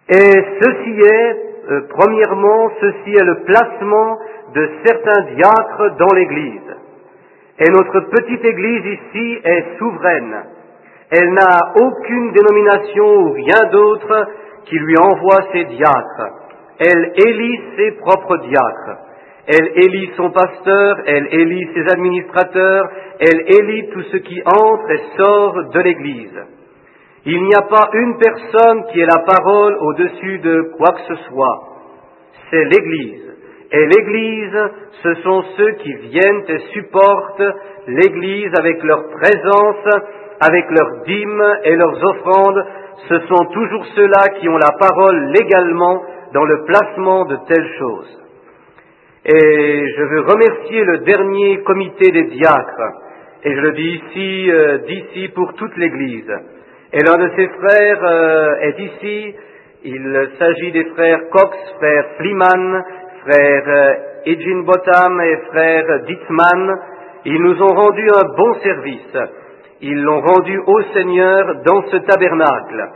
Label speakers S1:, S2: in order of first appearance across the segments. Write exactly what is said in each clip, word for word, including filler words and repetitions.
S1: Et ceci est, euh, premièrement, ceci est le placement de certains diacres dans l'Église. Et notre petite Église ici est souveraine. Elle n'a aucune dénomination ou rien d'autre qui lui envoie ses diacres. Elle élit ses propres diacres. Elle élit son pasteur, elle élit ses administrateurs, elle élit tout ce qui entre et sort de l'Église. Il n'y a pas une personne qui ait la parole au-dessus de quoi que ce soit. C'est l'Église. Et l'Église, ce sont ceux qui viennent et supportent l'Église avec leur présence, avec leurs dîmes et leurs offrandes. Ce sont toujours ceux-là qui ont la parole légalement dans le placement de telles choses. Et je veux remercier le dernier comité des diacres, et je le dis ici, euh, d'ici pour toute l'Église. Et l'un de ses frères euh, est ici. Il s'agit des frères Cox, frère Fliman, frère euh, Higginbotham et frère Ditzman. Ils nous ont rendu un bon service. Ils l'ont rendu au Seigneur dans ce tabernacle.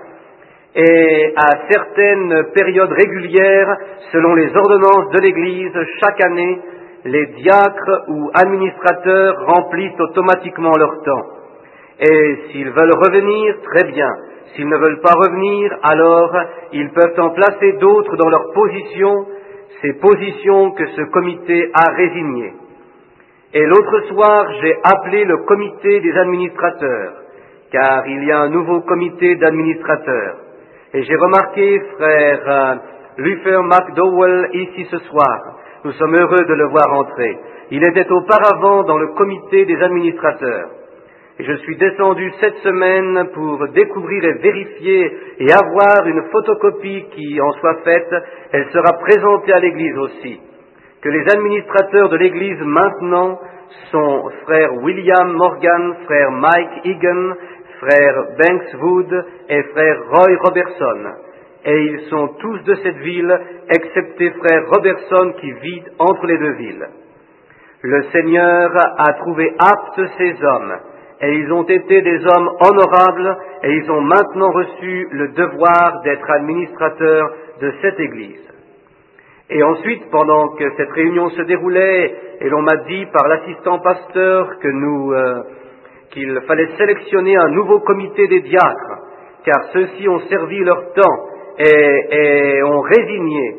S1: Et à certaines périodes régulières, selon les ordonnances de l'Église, chaque année, les diacres ou administrateurs remplissent automatiquement leur temps. Et s'ils veulent revenir, très bien. S'ils ne veulent pas revenir, alors ils peuvent en placer d'autres dans leur position, ces positions que ce comité a résignées. Et l'autre soir, j'ai appelé le comité des administrateurs, car il y a un nouveau comité d'administrateurs. Et j'ai remarqué frère euh, Luther McDowell ici ce soir. Nous sommes heureux de le voir entrer. Il était auparavant dans le comité des administrateurs. Et je suis descendu cette semaine pour découvrir et vérifier et avoir une photocopie qui en soit faite. Elle sera présentée à l'Église aussi. Que les administrateurs de l'Église maintenant sont frère William Morgan, frère Mike Egan, frère Banks Wood et frère Roy Robertson. Et ils sont tous de cette ville, excepté frère Robertson qui vit entre les deux villes. Le Seigneur a trouvé aptes ces hommes, et ils ont été des hommes honorables, et ils ont maintenant reçu le devoir d'être administrateurs de cette Église. Et ensuite, pendant que cette réunion se déroulait, et l'on m'a dit par l'assistant pasteur que nous, euh, qu'il fallait sélectionner un nouveau comité des diacres, car ceux-ci ont servi leur temps et, et ont résigné,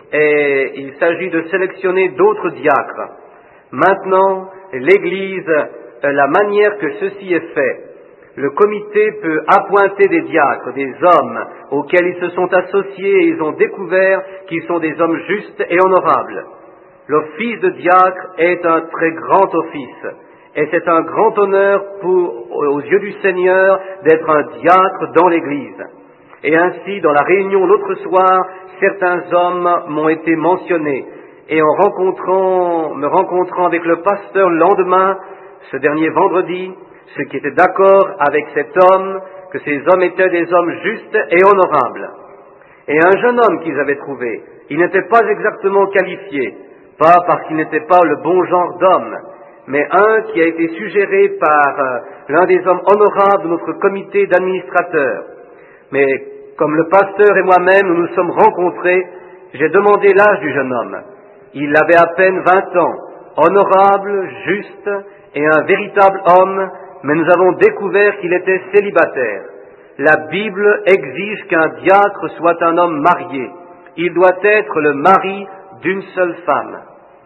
S1: et il s'agit de sélectionner d'autres diacres. Maintenant, l'Église, la manière que ceci est fait, le comité peut appointer des diacres, des hommes auxquels ils se sont associés et ils ont découvert qu'ils sont des hommes justes et honorables. L'office de diacre est un très grand office et c'est un grand honneur pour, aux yeux du Seigneur d'être un diacre dans l'Église. Et ainsi, dans la réunion l'autre soir, certains hommes m'ont été mentionnés et en rencontrant, me rencontrant avec le pasteur le lendemain, ce dernier vendredi, ceux qui étaient d'accord avec cet homme, que ces hommes étaient des hommes justes et honorables. Et un jeune homme qu'ils avaient trouvé, il n'était pas exactement qualifié, pas parce qu'il n'était pas le bon genre d'homme, mais un qui a été suggéré par euh, l'un des hommes honorables de notre comité d'administrateurs. Mais comme le pasteur et moi-même nous nous sommes rencontrés, j'ai demandé l'âge du jeune homme. Il avait à peine vingt ans, honorable, juste et un véritable homme, mais nous avons découvert qu'il était célibataire. La Bible exige qu'un diacre soit un homme marié. Il doit être le mari d'une seule femme.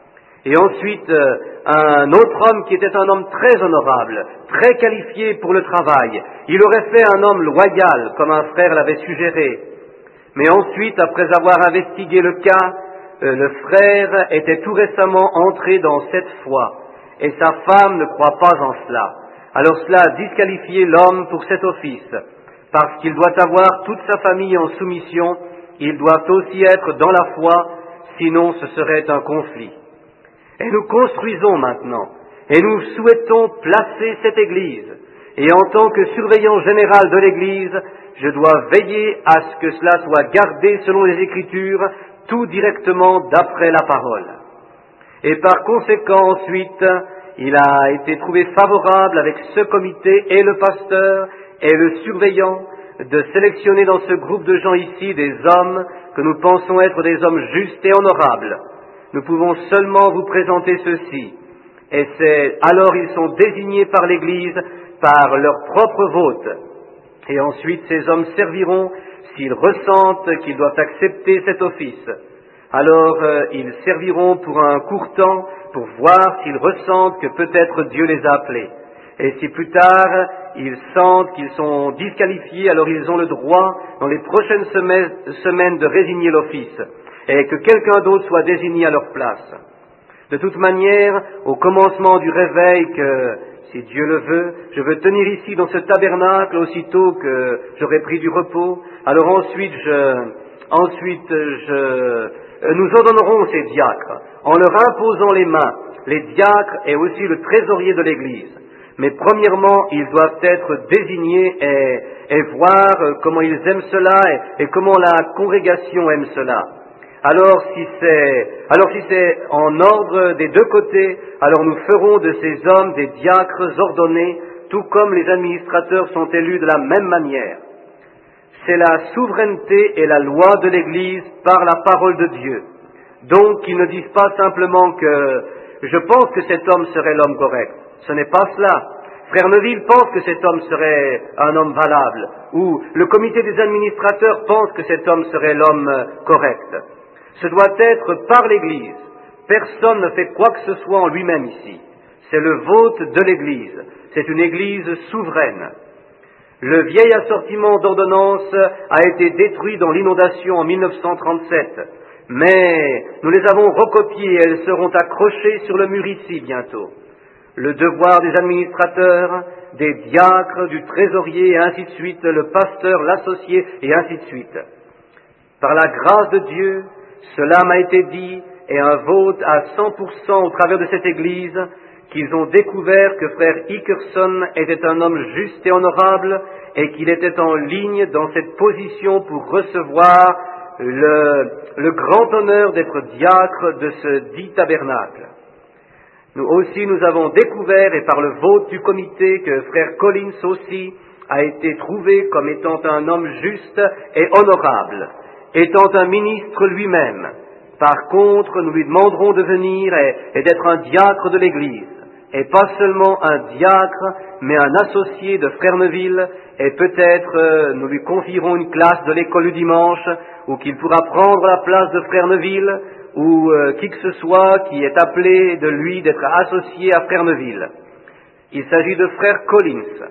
S1: Et ensuite, euh, un autre homme qui était un homme très honorable, très qualifié pour le travail. Il aurait fait un homme loyal, comme un frère l'avait suggéré. Mais ensuite, après avoir investigué le cas, euh, le frère était tout récemment entré dans cette foi. Et sa femme ne croit pas en cela. Alors cela a disqualifié l'homme pour cet office, parce qu'il doit avoir toute sa famille en soumission, il doit aussi être dans la foi, sinon ce serait un conflit. Et nous construisons maintenant, et nous souhaitons placer cette Église, et en tant que surveillant général de l'Église, je dois veiller à ce que cela soit gardé selon les Écritures, tout directement d'après la parole. Et par conséquent, ensuite, il a été trouvé favorable avec ce comité et le pasteur et le surveillant de sélectionner dans ce groupe de gens ici des hommes que nous pensons être des hommes justes et honorables. Nous pouvons seulement vous présenter ceux-ci. Et c'est alors ils sont désignés par l'Église par leur propre vote. Et ensuite ces hommes serviront s'ils ressentent qu'ils doivent accepter cet office. Alors euh, ils serviront pour un court temps pour voir s'ils ressentent que peut-être Dieu les a appelés. Et si plus tard ils sentent qu'ils sont disqualifiés, alors ils ont le droit dans les prochaines semaines, semaines de résigner l'office et que quelqu'un d'autre soit désigné à leur place. De toute manière, au commencement du réveil que, si Dieu le veut, je veux tenir ici dans ce tabernacle aussitôt que j'aurai pris du repos, alors ensuite je, ensuite je, nous ordonnerons ces diacres en leur imposant les mains. Les diacres et aussi le trésorier de l'Église. Mais premièrement, ils doivent être désignés et, et voir comment ils aiment cela et, et comment la congrégation aime cela. Alors si c'est, alors si c'est en ordre des deux côtés, alors nous ferons de ces hommes des diacres ordonnés, tout comme les administrateurs sont élus de la même manière. C'est la souveraineté et la loi de l'Église par la parole de Dieu. Donc qu'ils ne disent pas simplement que je pense que cet homme serait l'homme correct. Ce n'est pas cela. Frère Neville pense que cet homme serait un homme valable, ou le comité des administrateurs pense que cet homme serait l'homme correct. Ce doit être par l'Église. Personne ne fait quoi que ce soit en lui-même ici. C'est le vote de l'Église. C'est une Église souveraine. Le vieil assortiment d'ordonnances a été détruit dans l'inondation en mille neuf cent trente-sept, mais nous les avons recopiées et elles seront accrochées sur le mur ici bientôt. Le devoir des administrateurs, des diacres, du trésorier et ainsi de suite, le pasteur, l'associé et ainsi de suite. Par la grâce de Dieu, cela m'a été dit et un vote à cent pour cent au travers de cette Église qu'ils ont découvert que frère Hickerson était un homme juste et honorable et qu'il était en ligne dans cette position pour recevoir le, le grand honneur d'être diacre de ce dit tabernacle. Nous aussi, nous avons découvert, et par le vote du comité, que frère Collins aussi a été trouvé comme étant un homme juste et honorable, étant un ministre lui-même. Par contre, nous lui demanderons de venir et, et d'être un diacre de l'Église, et pas seulement un diacre, mais un associé de frère Neville, et peut-être euh, nous lui confierons une classe de l'école du dimanche, où qu'il pourra prendre la place de frère Neville, ou euh, qui que ce soit qui est appelé de lui d'être associé à frère Neville. Il s'agit de frère Collins.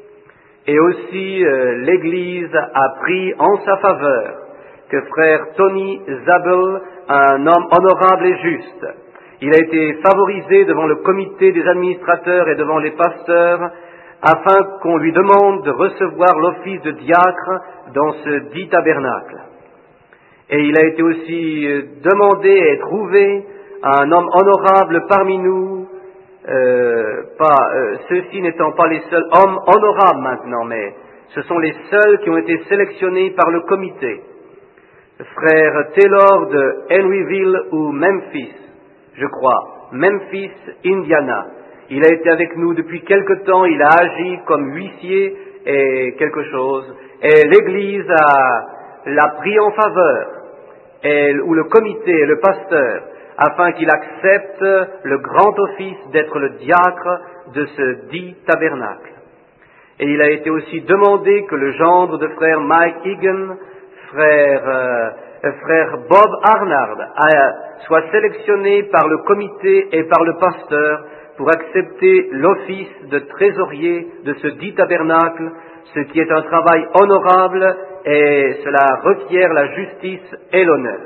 S1: Et aussi euh, l'Église a pris en sa faveur que frère Tony Zabel, un homme honorable et juste, il a été favorisé devant le comité des administrateurs et devant les pasteurs afin qu'on lui demande de recevoir l'office de diacre dans ce dit tabernacle. Et il a été aussi demandé et trouvé un homme honorable parmi nous, euh, pas, euh, ceux-ci n'étant pas les seuls hommes honorables maintenant, mais ce sont les seuls qui ont été sélectionnés par le comité. Frère Taylor de Henryville ou Memphis, je crois, Memphis, Indiana. Il a été avec nous depuis quelque temps, il a agi comme huissier et quelque chose, et l'Église a, l'a pris en faveur, et, ou le comité et le pasteur, afin qu'il accepte le grand office d'être le diacre de ce dit tabernacle. Et il a été aussi demandé que le gendre de frère Mike Egan, frère, euh, frère Bob Arnard, a, soit sélectionné par le comité et par le pasteur pour accepter l'office de trésorier de ce dit tabernacle, ce qui est un travail honorable et cela requiert la justice et l'honneur.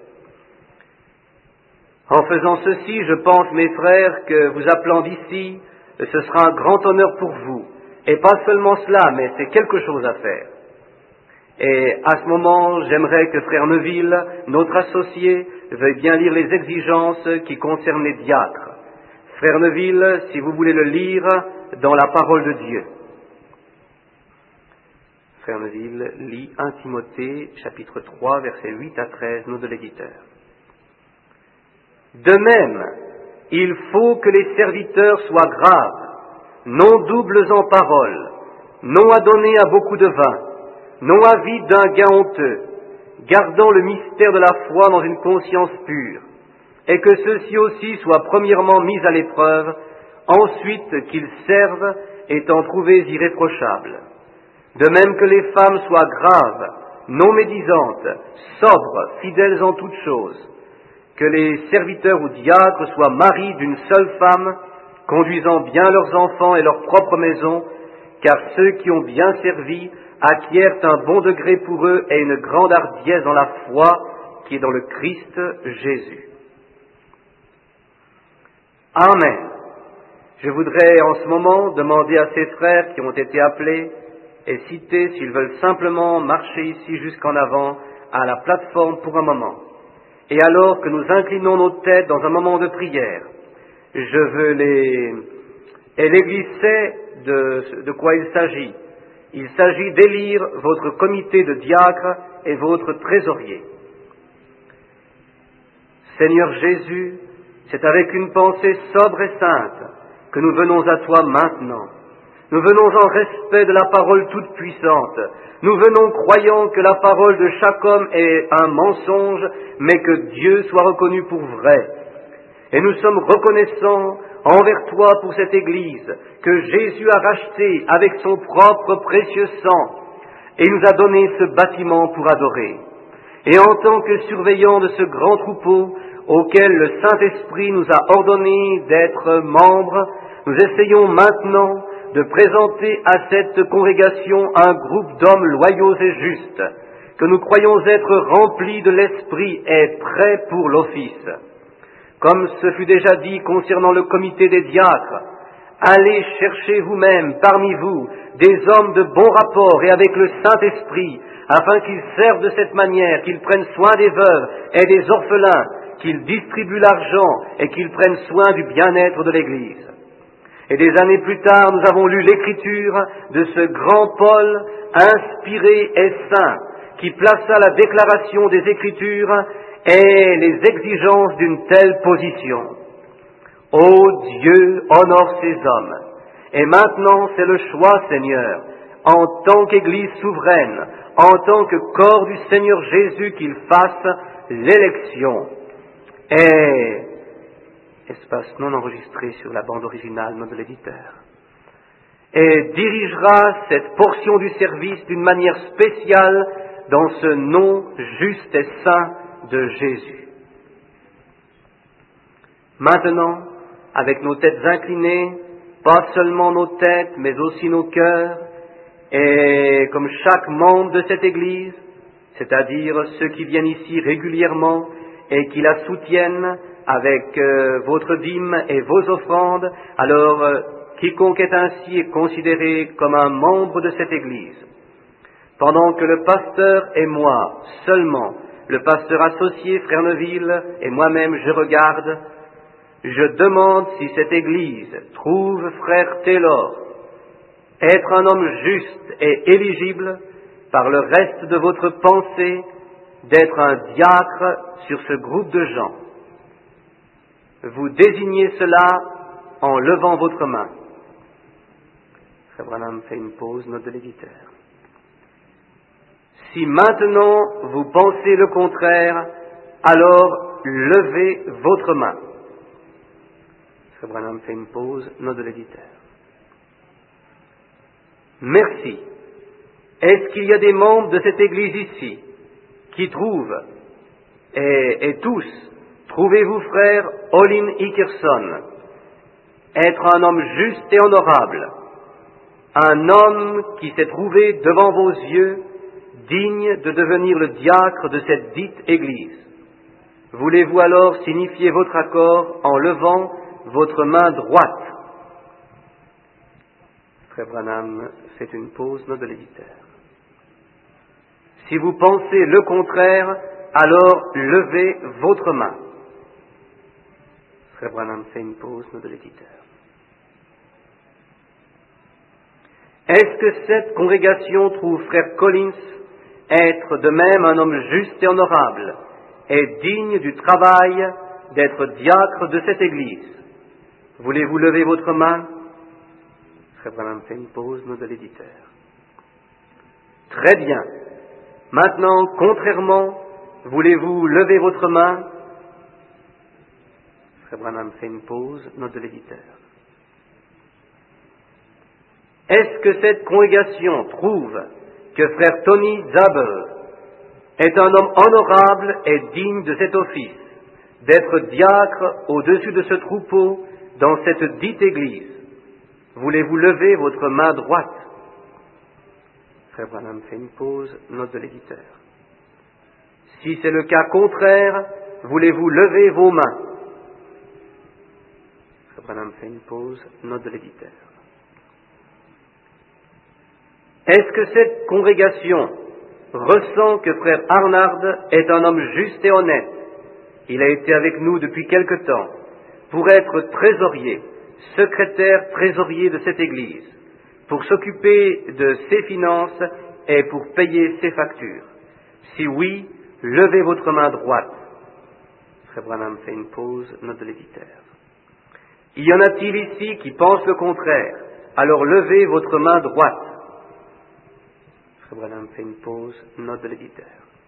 S1: En faisant ceci, je pense, mes frères, que vous appelant d'ici, ce sera un grand honneur pour vous. Et pas seulement cela, mais c'est quelque chose à faire. Et à ce moment, j'aimerais que frère Neville, notre associé, veuille bien lire les exigences qui concernent les diacres. Frère Neville, si vous voulez le lire dans la parole de Dieu. Frère Neville lit un Timothée, chapitre trois, versets huit à treize, nous de l'éditeur. De même, il faut que les serviteurs soient graves, non doubles en parole, non adonnés à beaucoup de vin, non avide d'un gain honteux, gardant le mystère de la foi dans une conscience pure, et que ceux-ci aussi soient premièrement mis à l'épreuve, ensuite qu'ils servent, étant trouvés irréprochables. De même que les femmes soient graves, non médisantes, sobres, fidèles en toutes choses, que les serviteurs ou diacres soient maris d'une seule femme, conduisant bien leurs enfants et leur propre maison, car ceux qui ont bien servi acquièrent un bon degré pour eux et une grande hardiesse dans la foi qui est dans le Christ Jésus. Amen. Je voudrais en ce moment demander à ces frères qui ont été appelés et cités s'ils veulent simplement marcher ici jusqu'en avant à la plateforme pour un moment. Et alors que nous inclinons nos têtes dans un moment de prière, je veux les... Et l'Église sait de, de quoi il s'agit. Il s'agit d'élire votre comité de diacres et votre trésorier. Seigneur Jésus, c'est avec une pensée sobre et sainte que nous venons à toi maintenant. Nous venons en respect de la parole toute puissante. Nous venons croyant que la parole de chaque homme est un mensonge, mais que Dieu soit reconnu pour vrai. Et nous sommes reconnaissants envers toi pour cette Église que Jésus a rachetée avec son propre précieux sang et nous a donné ce bâtiment pour adorer. Et en tant que surveillants de ce grand troupeau auquel le Saint-Esprit nous a ordonné d'être membres, nous essayons maintenant de présenter à cette congrégation un groupe d'hommes loyaux et justes, que nous croyons être remplis de l'Esprit et prêts pour l'office. Comme ce fut déjà dit concernant le comité des diacres, allez chercher vous-même parmi vous des hommes de bon rapport et avec le Saint-Esprit, afin qu'ils servent de cette manière, qu'ils prennent soin des veuves et des orphelins, qu'ils distribuent l'argent et qu'ils prennent soin du bien-être de l'Église. Et des années plus tard, nous avons lu l'écriture de ce grand Paul, inspiré et saint, qui plaça la déclaration des Écritures et les exigences d'une telle position. Ô Dieu, honore ces hommes. Et maintenant, c'est le choix, Seigneur, en tant qu'Église souveraine, en tant que corps du Seigneur Jésus, qu'il fasse l'élection. Et espace non enregistré sur la bande originale, non de l'éditeur, et dirigera cette portion du service d'une manière spéciale dans ce nom juste et saint de Jésus. Maintenant, avec nos têtes inclinées, pas seulement nos têtes, mais aussi nos cœurs, et comme chaque membre de cette Église, c'est-à-dire ceux qui viennent ici régulièrement et qui la soutiennent avec euh, votre dîme et vos offrandes, alors euh, quiconque est ainsi est considéré comme un membre de cette Église. Pendant que le pasteur et moi, seulement, le pasteur associé Frère Neuville et moi-même, je regarde, je demande si cette Église trouve Frère Taylor être un homme juste et éligible par le reste de votre pensée d'être un diacre sur ce groupe de gens. Vous désignez cela en levant votre main. Frère Branham fait une pause, note de l'éditeur. Si maintenant vous pensez le contraire, alors levez votre main. Frère Branham fait une pause, note de l'éditeur. Merci. Est-ce qu'il y a des membres de cette Église ici qui trouvent, et, et tous, trouvez-vous, frère Olin Hickerson, être un homme juste et honorable, un homme qui s'est trouvé devant vos yeux, digne de devenir le diacre de cette dite Église? Voulez-vous alors signifier votre accord en levant votre main droite? Frère Branham fait une pause, note de l'éditeur. Si vous pensez le contraire, alors levez votre main. Frère Branham fait une pause, note de l'éditeur. Est-ce que cette congrégation trouve Frère Collins être de même un homme juste et honorable et digne du travail d'être diacre de cette Église? Voulez-vous lever votre main? Frère Branham fait une pause, note de l'éditeur. Très bien. Maintenant, contrairement, voulez-vous lever votre main? Frère Branham fait une pause, note de l'éditeur. Est-ce que cette congrégation trouve que frère Tony Zabel est un homme honorable et digne de cet office, d'être diacre au-dessus de ce troupeau dans cette dite église? Voulez-vous lever votre main droite? Frère Branham fait une pause, note de l'éditeur. Si c'est le cas contraire, voulez-vous lever vos mains? Frère Branham fait une pause, note de l'éditeur. Est-ce que cette congrégation ressent que frère Arnard est un homme juste et honnête? Il a été avec nous depuis quelque temps pour être trésorier, secrétaire trésorier de cette église, pour s'occuper de ses finances et pour payer ses factures. Si oui, levez votre main droite. Frère Branham fait une pause, note de l'éditeur. Y en a-t-il ici qui pensent le contraire? Alors levez votre main droite. Frère Branham fait une pause, note de l'éditeur.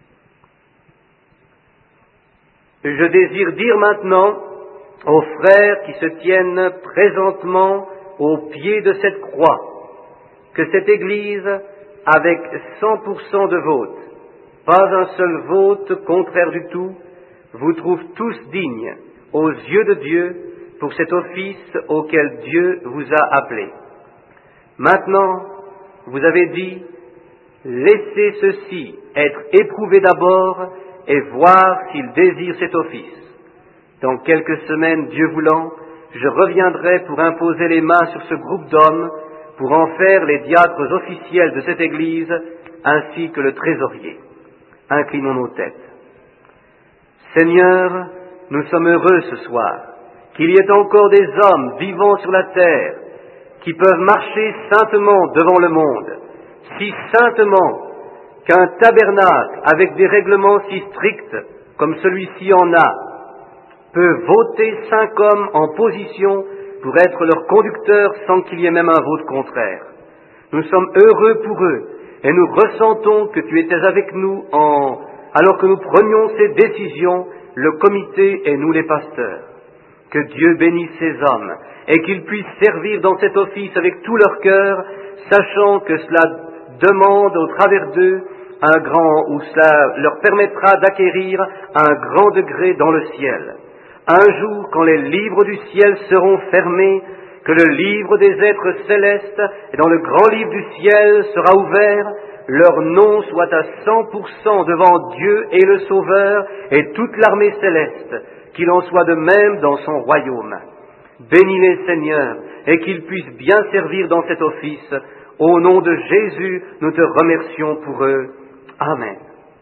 S1: Je désire dire maintenant aux frères qui se tiennent présentement au pied de cette croix que cette Église, avec cent pour cent de vote, pas un seul vote contraire du tout, vous trouve tous dignes aux yeux de Dieu pour cet office auquel Dieu vous a appelé. Maintenant, vous avez dit, laissez ceux-ci être éprouvés d'abord et voir s'ils désirent cet office. Dans quelques semaines, Dieu voulant, je reviendrai pour imposer les mains sur ce groupe d'hommes, pour en faire les diacres officiels de cette Église, ainsi que le trésorier. Inclinons nos têtes. Seigneur, nous sommes heureux ce soir qu'il y ait encore des hommes vivant sur la terre qui peuvent marcher saintement devant le monde, si saintement qu'un tabernacle avec des règlements si stricts comme celui-ci en a, peut voter cinq hommes en position pour être leur conducteur sans qu'il y ait même un vote contraire. Nous sommes heureux pour eux et nous ressentons que tu étais avec nous en, alors que nous prenions ces décisions, le comité et nous les pasteurs. Que Dieu bénisse ces hommes et qu'ils puissent servir dans cet office avec tout leur cœur, sachant que cela demande au travers d'eux un grand, ou cela leur permettra d'acquérir un grand degré dans le ciel. Un jour, quand les livres du ciel seront fermés, que le livre des êtres célestes et dans le grand livre du ciel sera ouvert, leur nom soit à cent pour cent devant Dieu et le Sauveur et toute l'armée céleste, qu'il en soit de même dans son royaume. Bénis-les, Seigneur, et qu'ils puissent bien servir dans cet office. Au nom de Jésus, nous te remercions pour eux. Amen.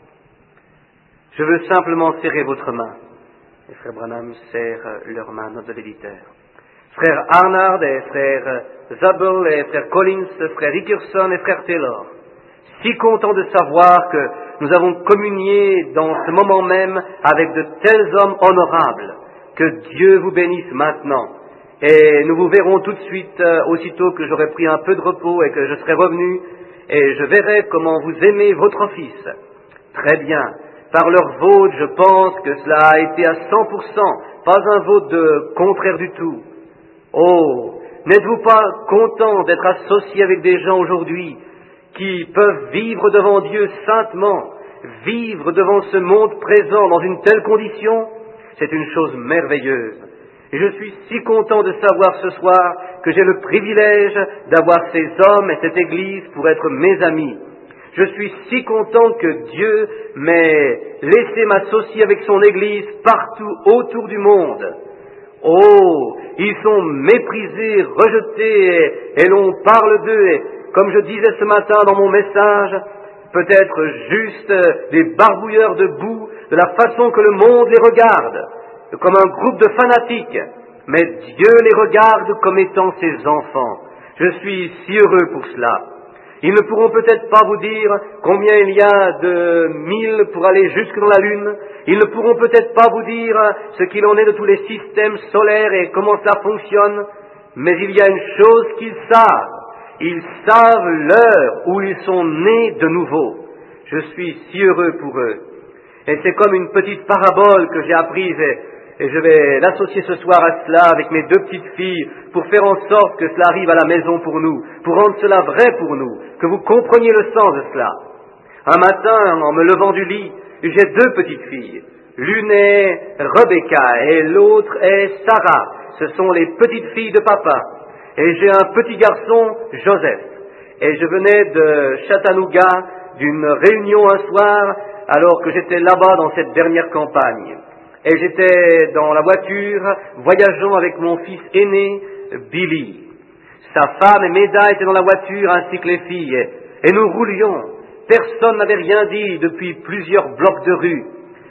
S1: Je veux simplement serrer votre main. Et frère Branham serre leur main, note de l'éditeur. Frère Arnard et frère Zabel et frère Collins, frère Rickerson et frère Taylor, si content de savoir que nous avons communié dans ce moment même avec de tels hommes honorables, que Dieu vous bénisse maintenant. Et nous vous verrons tout de suite, euh, aussitôt que j'aurai pris un peu de repos et que je serai revenu, et je verrai comment vous aimez votre office. Très bien. Par leur vote, je pense que cela a été à cent pour cent, pas un vote de contraire du tout. Oh, n'êtes-vous pas content d'être associé avec des gens aujourd'hui qui peuvent vivre devant Dieu saintement, vivre devant ce monde présent dans une telle condition? C'est une chose merveilleuse. Et je suis si content de savoir ce soir que j'ai le privilège d'avoir ces hommes et cette Église pour être mes amis. Je suis si content que Dieu m'ait laissé m'associer avec son Église partout autour du monde. Oh, ils sont méprisés, rejetés, et, et l'on parle d'eux, et comme je disais ce matin dans mon message, peut-être juste des barbouilleurs de boue de la façon que le monde les regarde, comme un groupe de fanatiques, mais Dieu les regarde comme étant ses enfants. Je suis si heureux pour cela. Ils ne pourront peut-être pas vous dire combien il y a de milles pour aller jusque dans la Lune. Ils ne pourront peut-être pas vous dire ce qu'il en est de tous les systèmes solaires et comment cela fonctionne. Mais il y a une chose qu'ils savent. Ils savent l'heure où ils sont nés de nouveau. Je suis si heureux pour eux. Et c'est comme une petite parabole que j'ai apprise, et, et je vais l'associer ce soir à cela avec mes deux petites filles, pour faire en sorte que cela arrive à la maison pour nous, pour rendre cela vrai pour nous, que vous compreniez le sens de cela. Un matin, en me levant du lit, j'ai deux petites filles. L'une est Rebecca et l'autre est Sarah. Ce sont les petites filles de papa. Et j'ai un petit garçon, Joseph. Et je venais de Chattanooga, d'une réunion un soir, alors que j'étais là-bas dans cette dernière campagne. Et j'étais dans la voiture, voyageant avec mon fils aîné, Billy. Sa femme et Méda étaient dans la voiture, ainsi que les filles. Et nous roulions. Personne n'avait rien dit depuis plusieurs blocs de rue.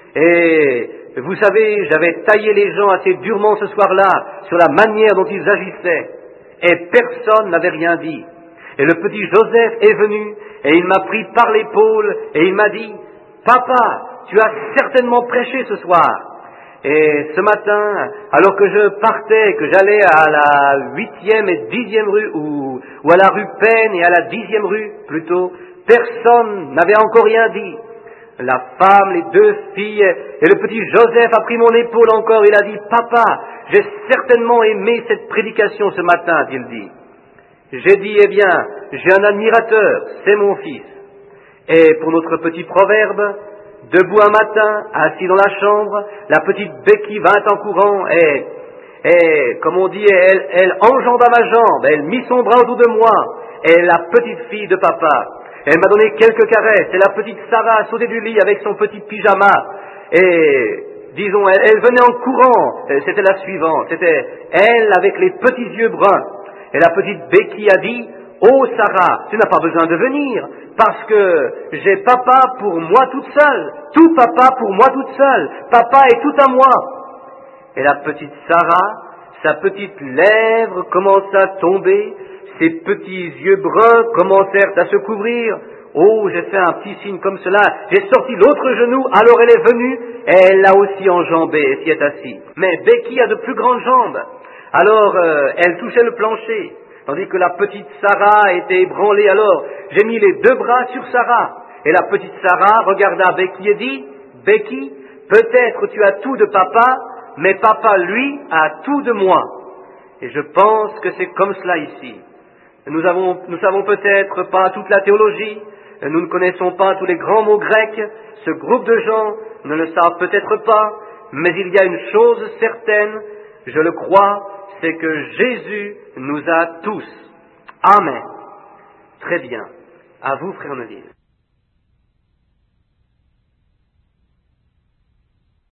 S1: Et vous savez, j'avais taillé les gens assez durement ce soir-là sur la manière dont ils agissaient. Et personne n'avait rien dit. Et le petit Joseph est venu, et il m'a pris par l'épaule, et il m'a dit, « Papa, tu as certainement prêché ce soir. » Et ce matin, alors que je partais, que j'allais à la huitième et dixième rue, ou, ou à la rue Penn et à la dixième rue, plutôt, personne n'avait encore rien dit. La femme, les deux filles, et le petit Joseph a pris mon épaule encore, il a dit, « Papa, j'ai certainement aimé cette prédication ce matin, a-t-il dit. » J'ai dit, eh bien, j'ai un admirateur, c'est mon fils. Et pour notre petit proverbe, debout un matin, assis dans la chambre, la petite Becky vint en courant et, et comme on dit, elle, elle enjamba ma jambe, elle mit son bras autour de moi, et la petite fille de papa. Elle m'a donné quelques caresses, et la petite Sarah a sauté du lit avec son petit pyjama, et disons, elle, elle venait en courant, c'était la suivante, c'était elle avec les petits yeux bruns. Et la petite Becky a dit, « Oh Sarah, tu n'as pas besoin de venir, parce que j'ai papa pour moi toute seule, tout papa pour moi toute seule, papa est tout à moi. » Et la petite Sarah, sa petite lèvre commença à tomber, ses petits yeux bruns commencèrent à se couvrir. Oh, j'ai fait un petit signe comme cela, j'ai sorti l'autre genou, alors elle est venue, et elle l'a aussi enjambé et s'y est assise. Mais Becky a de plus grandes jambes. Alors, euh, elle touchait le plancher, tandis que la petite Sarah était ébranlée. Alors, j'ai mis les deux bras sur Sarah, et la petite Sarah regarda Becky et dit, « Becky, peut-être tu as tout de papa, mais papa, lui, a tout de moi. » Et je pense que c'est comme cela ici. Nous avons, nous savons peut-être pas toute la théologie, nous ne connaissons pas tous les grands mots grecs, ce groupe de gens ne le savent peut-être pas, mais il y a une chose certaine, je le crois, c'est que Jésus nous a tous. Amen. Très bien. À vous, frère Neville.